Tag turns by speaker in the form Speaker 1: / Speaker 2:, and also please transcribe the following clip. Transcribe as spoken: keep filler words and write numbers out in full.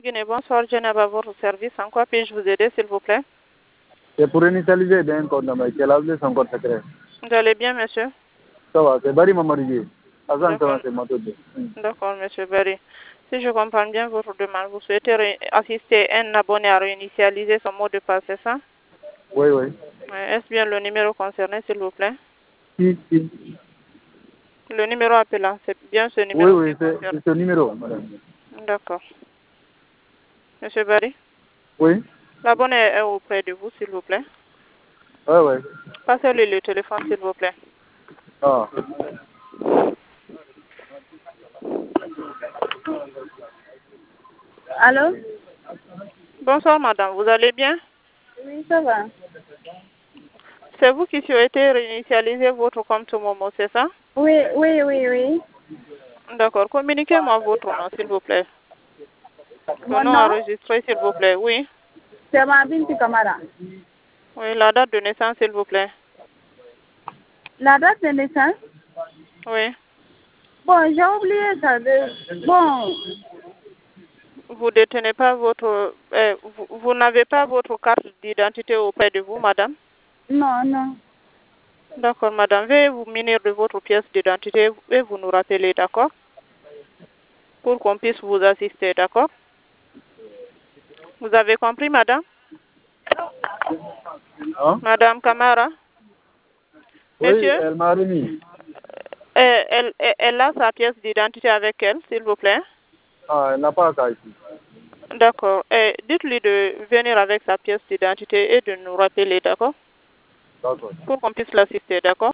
Speaker 1: Guinée, bonsoir, Genève à votre service. En quoi puis-je vous aider, s'il vous plaît?
Speaker 2: C'est pour initialiser d'un compte number. Quel âge est son compte secret?
Speaker 1: Vous allez bien, monsieur?
Speaker 2: Ça va, c'est Barry Mamarigui. Azan, ça va,
Speaker 1: D'accord,
Speaker 2: c'est Matoudé.
Speaker 1: d'accord, monsieur Barry. Si je comprends bien votre demande, vous souhaitez ré- assister un abonné à réinitialiser son mot de passe, c'est ça?
Speaker 2: Oui, oui.
Speaker 1: Ouais, est-ce bien le numéro concerné, s'il vous plaît?
Speaker 2: Si, si.
Speaker 1: Le numéro appelant, c'est bien ce
Speaker 2: Oui,
Speaker 1: numéro qui
Speaker 2: oui,
Speaker 1: est
Speaker 2: c'est
Speaker 1: concerné.
Speaker 2: c'est ce numéro, madame.
Speaker 1: D'accord. Monsieur Barry,
Speaker 2: Oui?
Speaker 1: l'abonné est auprès de vous, s'il vous plaît.
Speaker 2: Oui, oui.
Speaker 1: Passez-lui le téléphone, s'il vous plaît.
Speaker 2: Ah.
Speaker 3: Allô?
Speaker 1: Bonsoir, madame. Vous allez bien?
Speaker 3: Oui, ça va.
Speaker 1: C'est vous qui souhaitez réinitialiser votre compte Momo, c'est ça?
Speaker 3: Oui, oui, oui, oui.
Speaker 1: D'accord. Communiquez-moi votre nom, s'il vous plaît. Le
Speaker 3: Mon
Speaker 1: nom
Speaker 3: nom,
Speaker 1: enregistré, s'il vous plaît. Oui.
Speaker 3: c'est Mabinti Kamara.
Speaker 1: Oui, la date de naissance, s'il vous plaît.
Speaker 3: La date de naissance?
Speaker 1: Oui.
Speaker 3: Bon, j'ai oublié ça. De... Bon,
Speaker 1: Vous détenez pas votre... euh, vous, vous n'avez pas votre carte d'identité auprès de vous, madame?
Speaker 3: non, non.
Speaker 1: D'accord, madame. Veuillez vous munir de votre pièce d'identité et vous nous rappelez, d'accord? Pour qu'on puisse vous assister, d'accord? Vous avez compris, madame?
Speaker 2: Hein?
Speaker 1: Madame Camara?
Speaker 2: Oui,
Speaker 1: Monsieur?
Speaker 2: elle m'a remis.
Speaker 1: Euh, elle, elle, elle a sa pièce d'identité avec elle, s'il vous plaît.
Speaker 2: Ah, elle n'a pas ça ici.
Speaker 1: D'accord. Et dites-lui de venir avec sa pièce d'identité et de nous rappeler, d'accord?
Speaker 2: D'accord.
Speaker 1: Pour qu'on puisse l'assister, d'accord?